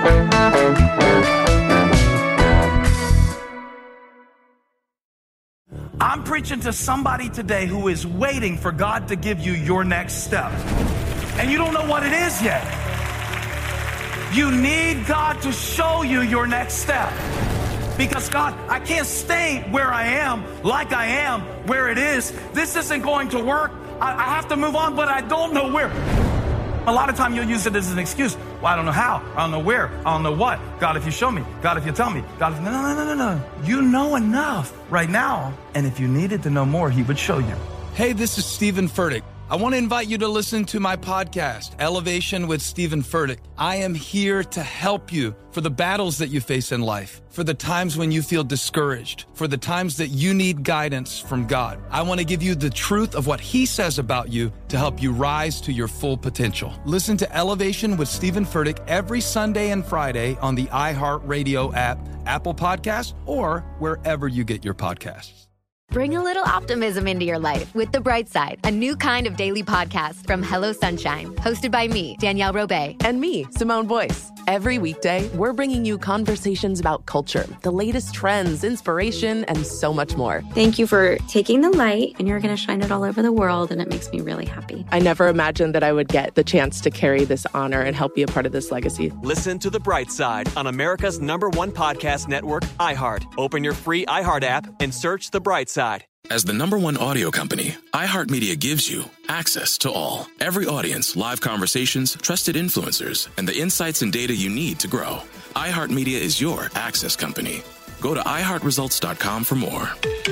I'm preaching to somebody today who is waiting for God to give you your next step. And you don't know what it is yet. You need God to show you your next step. Because God, I can't stay where I am, like I am, where it is. This isn't going to work. I, I have to move on, but I don't know where. A lot of time you'll use it as an excuse. Well, I don't know how. I don't know where. I don't know what. God, if you show me. God, if you tell me. God, if... No, no, no, no, no. You know enough right now. And if you needed to know more, he would show you. Hey, this is Stephen Furtick. I want to invite you to listen to my podcast, Elevation with Stephen Furtick. I am here to help you for the battles that you face in life, for the times when you feel discouraged, for the times that you need guidance from God. I want to give you the truth of what he says about you to help you rise to your full potential. Listen to Elevation with Stephen Furtick every Sunday and Friday on the iHeartRadio app, Apple Podcasts, or wherever you get your podcasts. Bring a little optimism into your life with The Bright Side, a new kind of daily podcast from Hello Sunshine, hosted by me, Danielle Robay. And me, Simone Boyce. Every weekday, we're bringing you conversations about culture, the latest trends, inspiration, and so much more. Thank you for taking the light, and you're going to shine it all over the world, and it makes me really happy. I never imagined that I would get the chance to carry this honor and help be a part of this legacy. Listen to The Bright Side on America's number one podcast network, iHeart. Open your free iHeart app and search The Bright Side. As the number one audio company, iHeartMedia gives you access to all. Every audience, live conversations, trusted influencers, and the insights and data you need to grow. iHeartMedia is your access company. Go to i heart results dot com for more.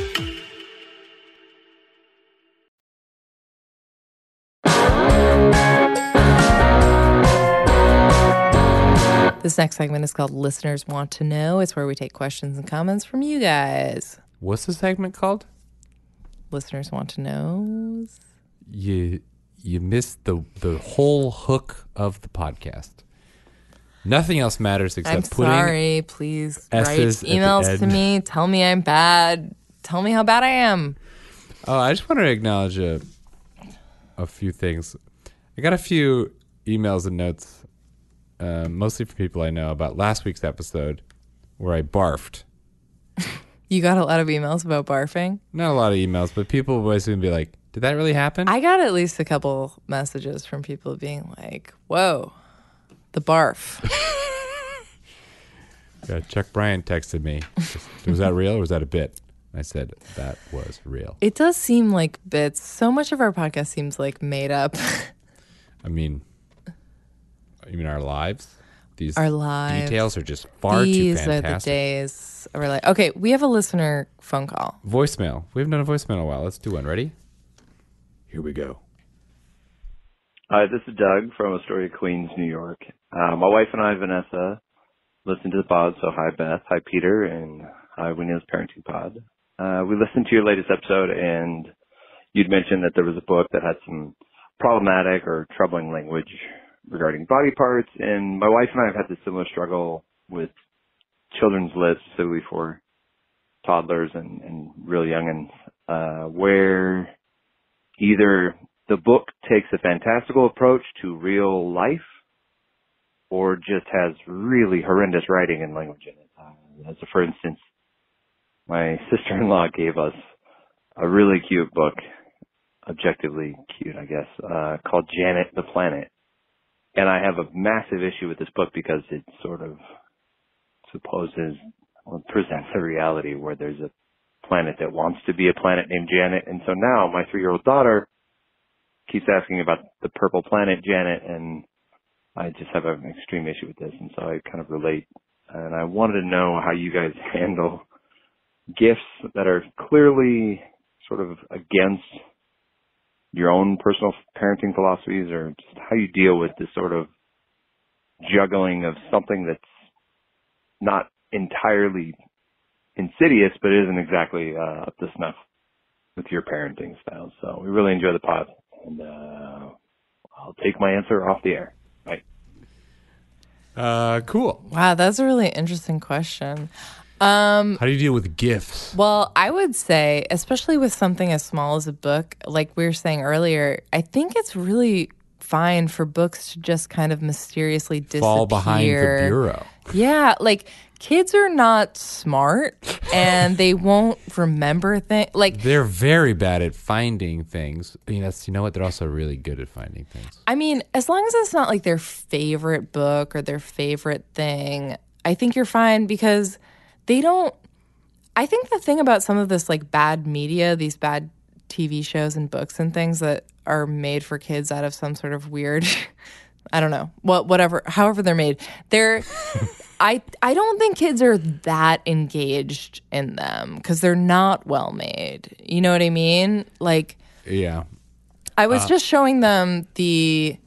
This next segment is called Listeners Want to Know. It's where we take questions and comments from you guys. What's the segment called? Listeners Want to Know. You you missed the the whole hook of the podcast. Nothing else matters except I'm putting sorry. Please write S's at the emails to end. me. Tell me I'm bad. Tell me how bad I am. Oh, I just want to acknowledge a, a few things. I got a few emails and notes, uh, mostly from people I know, about last week's episode where I barfed. You got a lot of emails about barfing? Not a lot of emails, but people will always be like, did that really happen? I got at least a couple messages from people being like, whoa, the barf. Yeah, Chuck Bryant texted me. Was that real or was that a bit? I said, that was real. It does seem like bits. So much of our podcast seems like made up. I mean, you mean our lives? These our lives. details are just far These too fantastic. These are the days. We're like, okay, we have a listener phone call. Voicemail. We haven't done a voicemail in a while. Let's do one. Ready? Here we go. Hi, this is Doug from Astoria, Queens, New York. Uh, my wife and I, Vanessa, listen to the pod. So hi, Beth. Hi, Peter. And hi, Winnie's Parenting Pod. Uh, we listened to your latest episode, and you'd mentioned that there was a book that had some problematic or troubling language regarding body parts. And my wife and I have had this similar struggle with children's lists, specifically for toddlers and, and really youngins, uh, where either the book takes a fantastical approach to real life or just has really horrendous writing and language in it. Uh, as a, for instance, my sister-in-law gave us a really cute book, objectively cute, I guess, uh, called Janet the Planet. And I have a massive issue with this book because it sort of supposes or presents a reality where there's a planet that wants to be a planet named Janet. And so now my three-year-old daughter keeps asking about the purple planet Janet, and I just have an extreme issue with this. And so I kind of relate. And I wanted to know how you guys handle gifts that are clearly sort of against your own personal parenting philosophies, or just how you deal with this sort of juggling of something that's not entirely insidious, but isn't exactly uh, up to snuff with your parenting style. So we really enjoy the pod, and uh, I'll take my answer off the air. Bye. Uh, cool. Wow, that's a really interesting question. Um, How do you deal with gifts? Well, I would say, especially with something as small as a book, like we were saying earlier, I think it's really fine for books to just kind of mysteriously disappear. Fall behind the bureau. Yeah, like kids are not smart and they won't remember things. Like they're very bad at finding things. I mean, that's, you know what? They're also really good at finding things. I mean, as long as it's not like their favorite book or their favorite thing, I think you're fine because they don't. I think the thing about some of this like bad media, these bad T V shows and books and things that are made for kids out of some sort of weird, I don't know, what whatever, however they're made, they're. I I don't think kids are that engaged in them because they're not well made. You know what I mean? Like, yeah. I was uh, just showing them the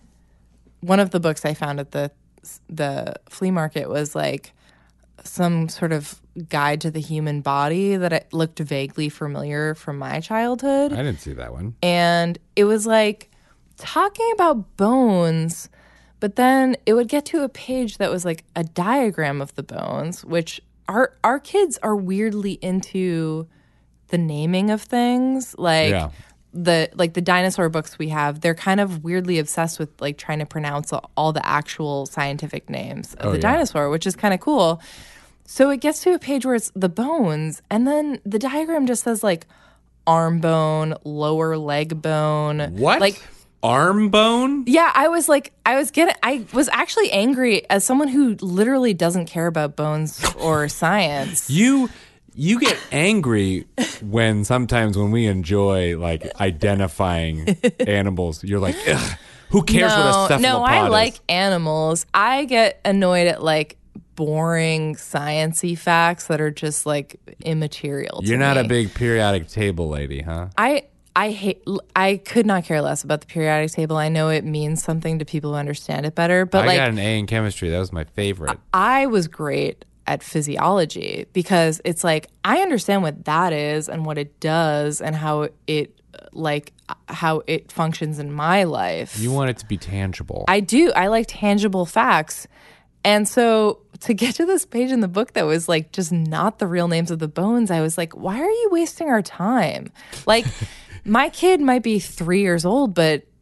one of the books I found at the the flea market was like some sort of guide to the human body that it looked vaguely familiar from my childhood. I didn't see that one. And it was like talking about bones, but then it would get to a page that was like a diagram of the bones, which our our kids are weirdly into the naming of things. Like yeah. the like the dinosaur books we have, they're kind of weirdly obsessed with like trying to pronounce all the actual scientific names of oh, the yeah. dinosaur, which is kind of cool. So it gets to a page where it's the bones, and then the diagram just says like arm bone, lower leg bone. What? Like arm bone? Yeah, I was like, I was getting, I was actually angry as someone who literally doesn't care about bones or science. You you get angry when sometimes when we enjoy like identifying animals, you're like, ugh, who cares no, what a cephalopod No, I is? like animals. I get annoyed at like boring science-y facts that are just like immaterial to You're not me. a big periodic table lady, huh? I I hate I could not care less about the periodic table. I know it means something to people who understand it better, but I like got an A in chemistry. That was my favorite. I was great at physiology because it's like I understand what that is and what it does and how it like how it functions in my life. You want it to be tangible. I do. I like tangible facts. And so to get to this page in the book that was like just not the real names of the bones, I was like, why are you wasting our time? Like my kid might be three years old, but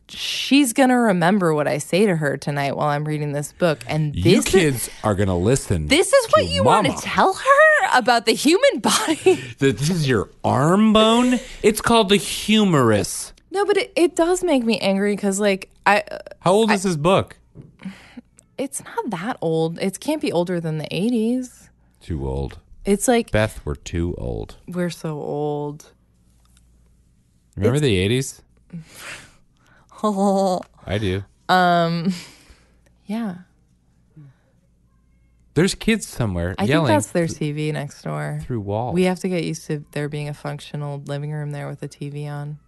she's going to remember what I say to her tonight while I'm reading this book. And this You is, kids are going to listen. this is what you mama. want to tell her about the human body? That this is your arm bone? It's called the humerus. No, but it, it does make me angry because, like, I. How old I, is this book? It's not that old. It can't be older than the eighties. Too old. It's like. Beth, we're too old. We're so old. Remember It's- the eighties? Oh. I do. Um, yeah. There's kids somewhere I yelling. think that's their T V next door. Through walls. We have to get used to there being a functional living room there with a T V on.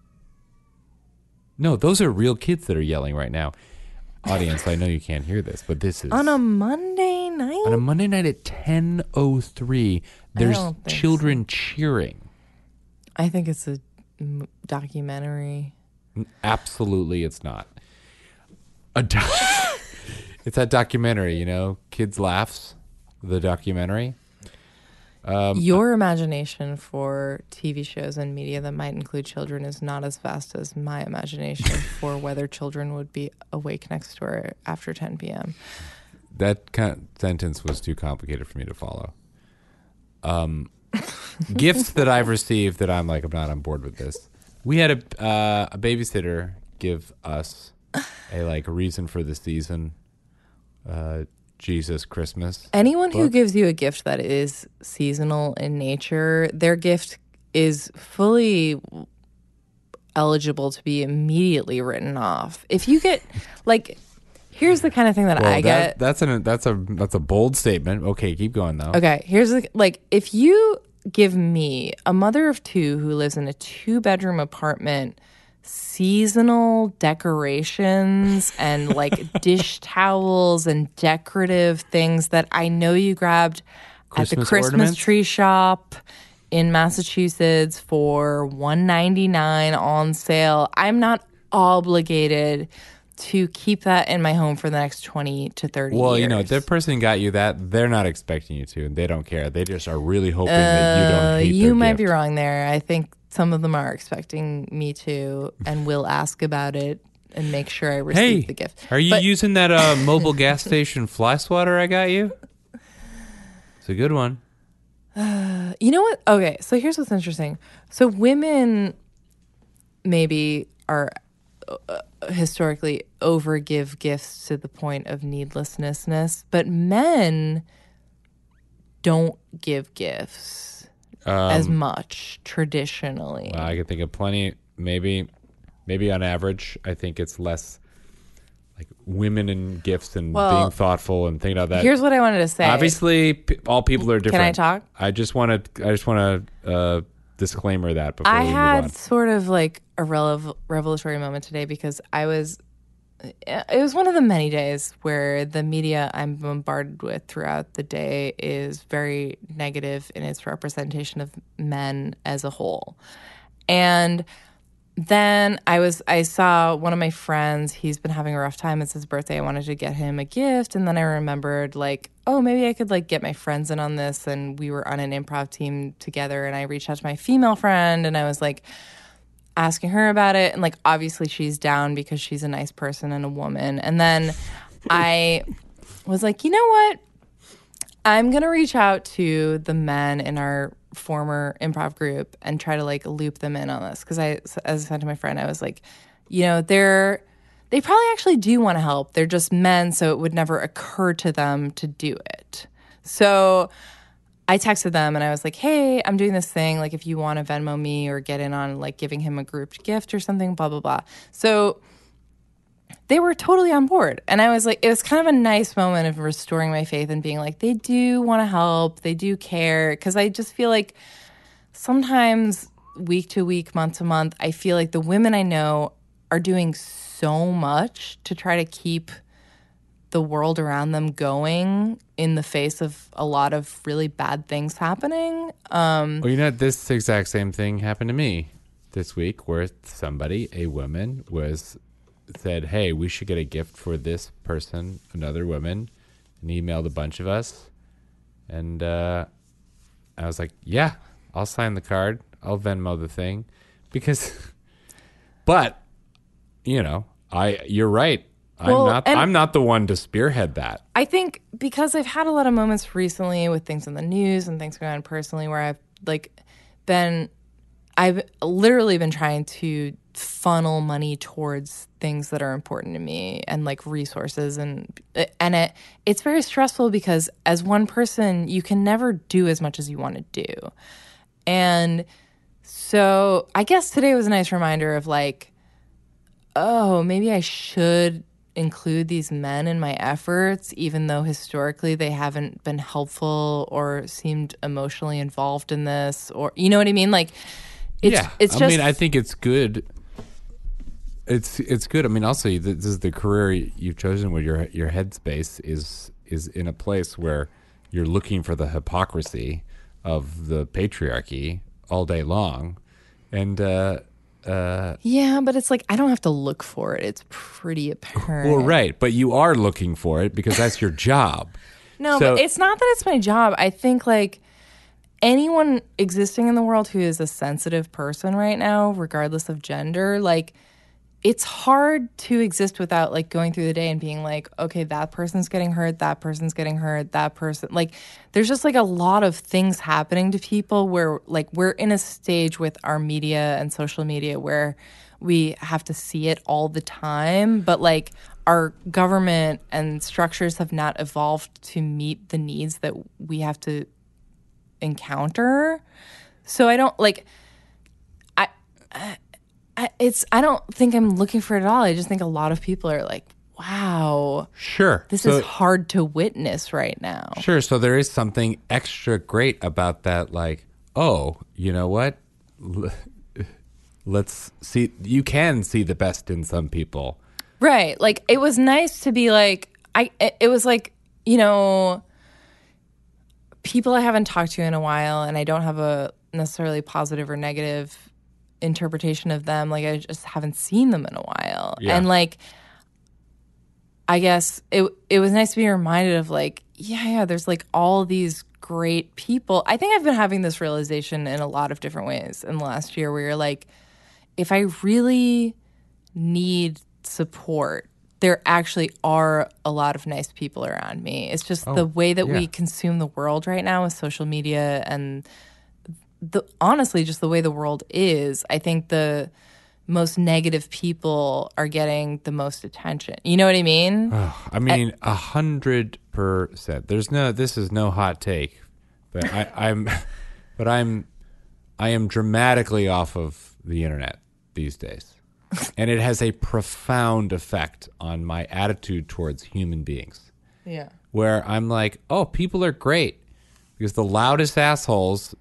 No, those are real kids that are yelling right now. Audience, I know you can't hear this, but this is On a Monday night? on a Monday night at ten oh three. There's don't think children cheering. I think it's a m- documentary. Absolutely, it's not. A do- it's that documentary, you know, Kids Laughs, the documentary. Um, Your imagination for T V shows and media that might include children is not as vast as my imagination for whether children would be awake next door after ten p.m. That kind of sentence was too complicated for me to follow. Um, gifts that I've received that I'm like, I'm not on board with this. We had a uh, a babysitter give us a like reason for the season, uh, Jesus Christmas. Anyone who book. gives you a gift that is seasonal in nature, their gift is fully eligible to be immediately written off. If you get like, here's the kind of thing that Well, I that, get. That's an that's a that's a bold statement. Okay, keep going though. Okay, here's the, like if you give me, a mother of two who lives in a two bedroom apartment, seasonal decorations and like dish towels and decorative things that I know you grabbed at the Christmas Christmas ornaments? tree shop in Massachusetts for one ninety-nine on sale. I'm not obligated to keep that in my home for the next twenty to thirty Well, years. you know, the person got you that, they're not expecting you to, and they don't care. They just are really hoping that you don't Uh, hate you their might gift. be wrong there. I think some of them are expecting me to and will ask about it and make sure I receive Hey, the gift. are you But- using that uh, mobile gas station fly swatter I got you? It's a good one. Uh, you know what? Okay, so here's what's interesting. So women maybe are uh, historically overgive gifts to the point of needlessness, but men don't give gifts Um, as much traditionally. Well, I can think of plenty. Maybe, maybe on average, I think it's less like women and gifts and Well, being thoughtful and thinking about that. here's what I wanted to say. Obviously, p- all people are Can different. I talk? I just want to. I just want to uh, disclaimer that before I we move had on. sort of like a relev- revelatory moment today because I was, it was one of the many days where the media I'm bombarded with throughout the day is very negative in its representation of men as a whole. And then I was, I saw one of my friends, he's been having a rough time. It's his birthday. I wanted to get him a gift. And then I remembered like, oh, maybe I could like get my friends in on this. And we were on an improv team together. And I reached out to my female friend and I was like asking her about it. And like, obviously she's down because she's a nice person and a woman. And then I was like, you know what? I'm going to reach out to the men in our former improv group and try to like loop them in on this. Cause I, as I said to my friend, I was like, you know, they're, they probably actually do want to help. They're just men. So it would never occur to them to do it. So I texted them and I was like, hey, I'm doing this thing. Like if you want to Venmo me or get in on like giving him a grouped gift or something, blah, blah, blah. So they were totally on board. And I was like, it was kind of a nice moment of restoring my faith and being like, they do want to help. They do care. Because I just feel like sometimes week to week, month to month, I feel like the women I know are doing so much to try to keep the world around them going in the face of a lot of really bad things happening. Um, Well, you know, this exact same thing happened to me this week where somebody, a woman, was said, hey, we should get a gift for this person, another woman, and emailed a bunch of us. And uh, I was like, yeah, I'll sign the card. I'll Venmo the thing. Because, but, you know, I you're right. I'm Well, not and- I'm not the one to spearhead that. I think because I've had a lot of moments recently with things in the news and things going on personally where I've like been, I've literally been trying to funnel money towards things that are important to me and like resources and and it it's very stressful because as one person you can never do as much as you want to do. And so I guess today was a nice reminder of like, oh, maybe I should include these men in my efforts, even though historically they haven't been helpful or seemed emotionally involved in this, or you know what I mean? Like, it's, yeah, it's just. I mean, I think it's good. It's it's good. I mean, also this is the career you've chosen where your your headspace is is in a place where you're looking for the hypocrisy of the patriarchy all day long, and. uh Uh, yeah, but it's like I don't have to look for it. It's pretty apparent. Well, right, but you are looking for it because that's your job. No, So- but it's not that it's my job. I think like anyone existing in the world who is a sensitive person right now, regardless of gender, like it's hard to exist without like going through the day and being like, okay, that person's getting hurt, that person's getting hurt, that person. Like there's just like a lot of things happening to people where like we're in a stage with our media and social media where we have to see it all the time, but like our government and structures have not evolved to meet the needs that we have to encounter. So I don't like I, I I, it's I don't think I'm looking for it at all. I just think a lot of people are like, wow, Sure. this So- is hard to witness right now. Sure. So there is something extra great about that. Like, oh, you know what? L- Let's see. You can see the best in some people. Right. Like it was nice to be like I it, it was like, you know, people I haven't talked to in a while and I don't have a necessarily positive or negative interpretation of them. Like I just haven't seen them in a while. Yeah. And like I guess it it was nice to be reminded of like, yeah, yeah, there's like all these great people. I think I've been having this realization in a lot of different ways in the last year where you're like, if I really need support, there actually are a lot of nice people around me. It's just Oh, the way that yeah. we consume the world right now with social media and the honestly just the way the world is. I think the most negative people are getting the most attention. You know what I mean? Oh, I mean, a hundred percent. There's no. This is no hot take, but I, I'm, but I'm, I am dramatically off of the internet these days, and it has a profound effect on my attitude towards human beings. Yeah. Where I'm like, oh, people are great because the loudest assholes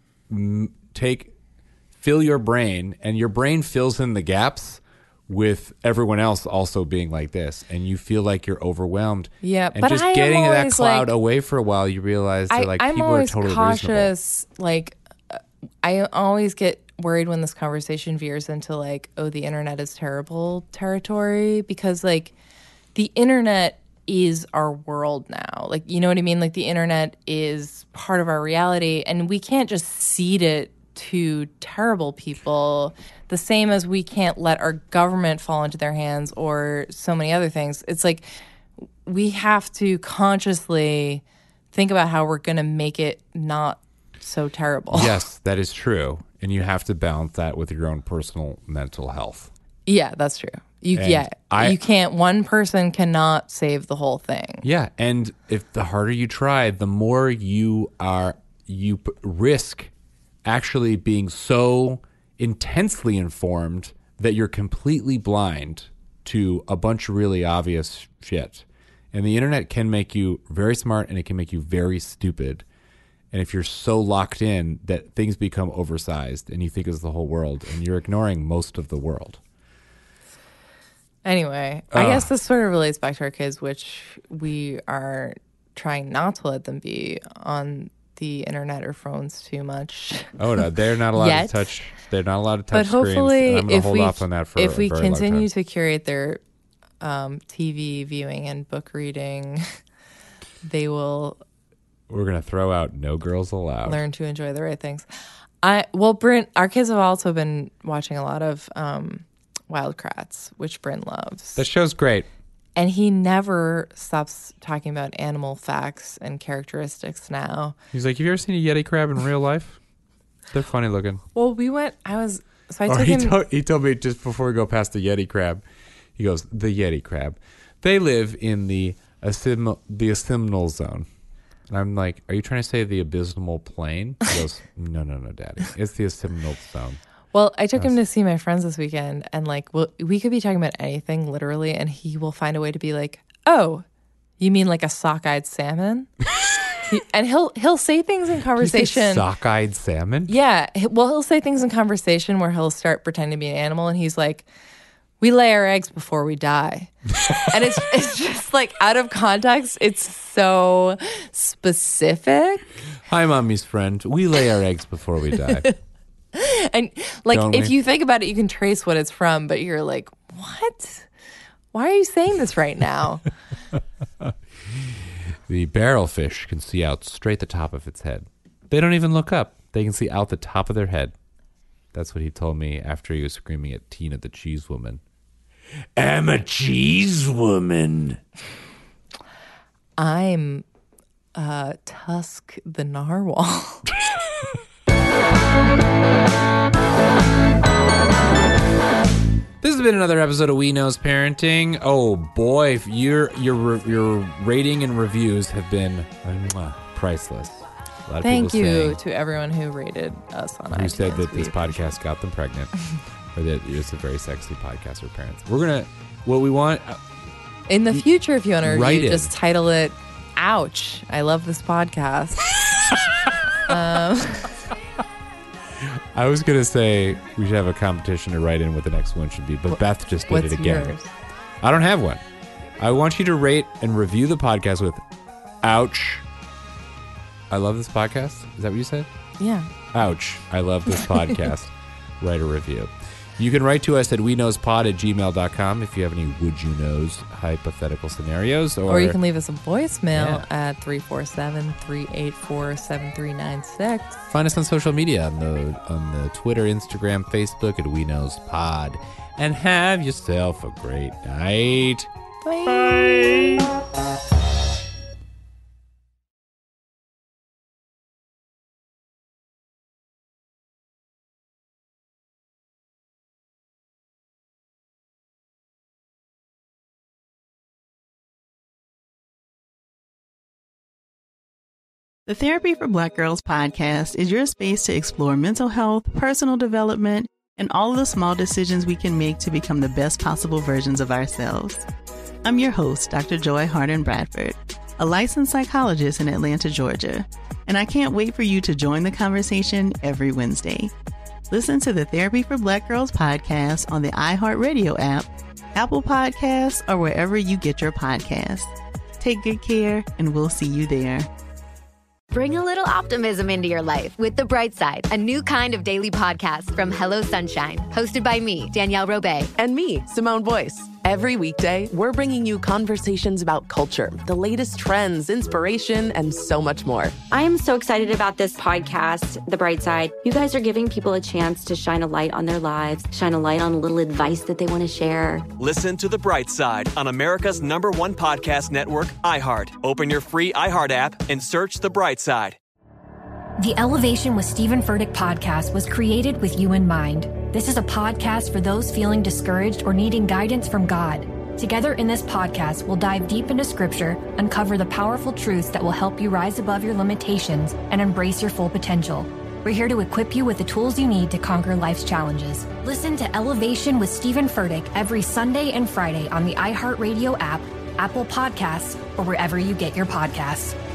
m- take fill your brain, and your brain fills in the gaps with everyone else also being like this, and you feel like you're overwhelmed. Yeah, and but just I am getting that always, cloud like- away for a while, you realize that I, like I'm people are always totally reasonable. cautious. Like, uh, I always get worried when this conversation veers into like, oh, the internet is terrible territory, because like the internet is our world now. Like, you know what I mean? Like the internet is part of our reality, and we can't just cede it to terrible people the same as we can't let our government fall into their hands or so many other things. It's like we have to consciously think about how we're going to make it not so terrible. Yes, that is true, and you have to balance that with your own personal mental health. Yeah, that's true. You And yeah, I- you can't. One person cannot save the whole thing. Yeah, and if the harder you try, the more you are you p- risk actually being so intensely informed that you're completely blind to a bunch of really obvious shit. And the internet can make you very smart, and it can make you very stupid. And if you're so locked in that things become oversized and you think it's the whole world, and you're ignoring most of the world. Anyway, I Ugh. guess this sort of relates back to our kids, which we are trying not to let them be on the internet or phones too much. Oh no, they're not allowed Yet. to touch. They're not allowed to But touch screens. hopefully, And I'm going if to hold we off on that for if a we very long continue time. to curate their um, T V viewing and book reading, they will We're going to throw out No Girls Allowed. learn to enjoy the right things. I well, Brent, our kids have also been watching a lot of um, Wild Kratts, which Bryn loves. That show's great. And he never stops talking about animal facts and characteristics now. He's like, have you ever seen a Yeti crab in real life? They're funny looking. Well, we went, I was, so I Or took he, him. told, he told me just before we go past the Yeti crab, he goes, the Yeti crab. They live in the asim- the asimnal zone. And I'm like, are you trying to say the abysmal plain? He goes, no, no, no, daddy. It's the asimnal zone. Well, I took him to see my friends this weekend, and like, we'll, we could be talking about anything literally, and he will find a way to be like, "Oh, you mean like a sockeyed salmon?" he, and he'll he'll say things in conversation. Sockeyed salmon? Yeah. he- Well, he'll say things in conversation where he'll start pretending to be an animal, and he's like, "We lay our eggs before we die," and it's it's just like out of context. It's so specific. Hi, mommy's friend. We lay our eggs before we die. And like, Don't if we? you think about it, you can trace what it's from, but you're like, what? Why are you saying this right now? The barrelfish can see out straight the top of its head. They don't even look up. They can see out the top of their head. That's what he told me after he was screaming at Tina the cheese woman. I'm a cheese woman. I'm uh, Tusk the narwhal. This has been another episode of We Knows Parenting. Oh boy, your your your rating and reviews have been uh, priceless. A lot of Thank people you saying, to everyone who rated us on iTunes. who said that this We podcast got them pregnant, or that it's a very sexy podcast for parents. We're gonna what we want. Uh, In the future, if you want to Write review, in. just title it "Ouch, I love this podcast." um, I was gonna say we should have a competition to write in what the next one should be, but Beth just did what's it again. yours? I don't have one. I want you to rate and review the podcast with "Ouch, I love this podcast." Is that what you said? Yeah. Ouch, I love this podcast. Write a review. You can write to us at we knows pod at gmail dot com if you have any would you knows hypothetical scenarios. Or, Or you can leave us a voicemail Yeah. at three four seven, three eight four, seven three nine six. find us on social media on the on the Twitter, Instagram, Facebook at We Knows Pod. And have yourself a great night. Bye. The Therapy for Black Girls podcast is your space to explore mental health, personal development, and all of the small decisions we can make to become the best possible versions of ourselves. I'm your host, Doctor Joy Harden Bradford, a licensed psychologist in Atlanta, Georgia, and I can't wait for you to join the conversation every Wednesday. Listen to the Therapy for Black Girls podcast on the iHeartRadio app, Apple Podcasts, or wherever you get your podcasts. Take good care, and we'll see you there. Bring a little optimism into your life with The Bright Side, a new kind of daily podcast from Hello Sunshine, hosted by me, Danielle Robay. And me, Simone Boyce. Every weekday, we're bringing you conversations about culture, the latest trends, inspiration, and so much more. I am so excited about this podcast, The Bright Side. You guys are giving people a chance to shine a light on their lives, shine a light on a little advice that they want to share. Listen to The Bright Side on America's number one podcast network, iHeart. Open your free iHeart app and search The Bright Side. The Elevation with Stephen Furtick podcast was created with you in mind. This is a podcast for those feeling discouraged or needing guidance from God. Together in this podcast, we'll dive deep into scripture, uncover the powerful truths that will help you rise above your limitations and embrace your full potential. We're here to equip you with the tools you need to conquer life's challenges. Listen to Elevation with Stephen Furtick every Sunday and Friday on the iHeartRadio app, Apple Podcasts, or wherever you get your podcasts.